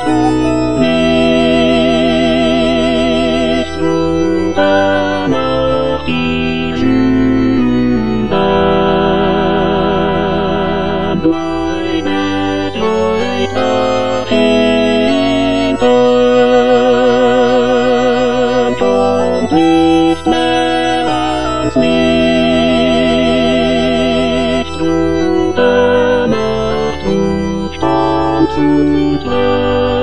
nicht runter nach diesem Bad. Meine Leute dahinter kommt nicht mehr ans Licht runter nach Druckstamm zu Glas.